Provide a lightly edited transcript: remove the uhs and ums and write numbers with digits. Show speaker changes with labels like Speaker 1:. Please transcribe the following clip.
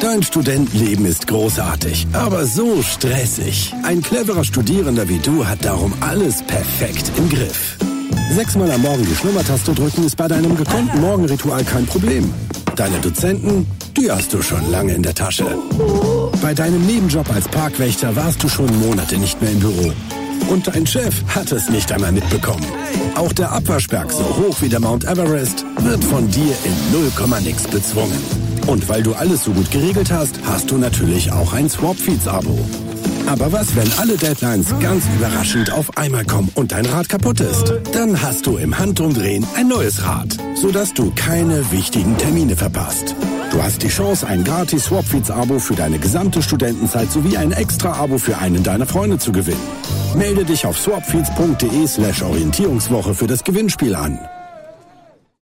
Speaker 1: Dein Studentenleben ist großartig, aber so stressig. Ein cleverer Studierender wie du hat darum alles perfekt im Griff. 6-mal am Morgen die Schnummertaste drücken ist bei deinem gekonnten Morgenritual kein Problem. Deine Dozenten, die hast du schon lange in der Tasche. Bei deinem Nebenjob als Parkwächter warst du schon Monate nicht mehr im Büro. Und dein Chef hat es nicht einmal mitbekommen. Auch der Abwaschberg, so hoch wie der Mount Everest, wird von dir in 0,nix bezwungen. Und weil du alles so gut geregelt hast, hast du natürlich auch ein Swapfeeds-Abo. Aber was, wenn alle Deadlines ganz überraschend auf einmal kommen und dein Rad kaputt ist? Dann hast du im Handumdrehen ein neues Rad, sodass du keine wichtigen Termine verpasst. Du hast die Chance, ein gratis Swapfeeds-Abo für deine gesamte Studentenzeit sowie ein Extra-Abo für einen deiner Freunde zu gewinnen. Melde dich auf swapfeeds.de/Orientierungswoche für das Gewinnspiel an.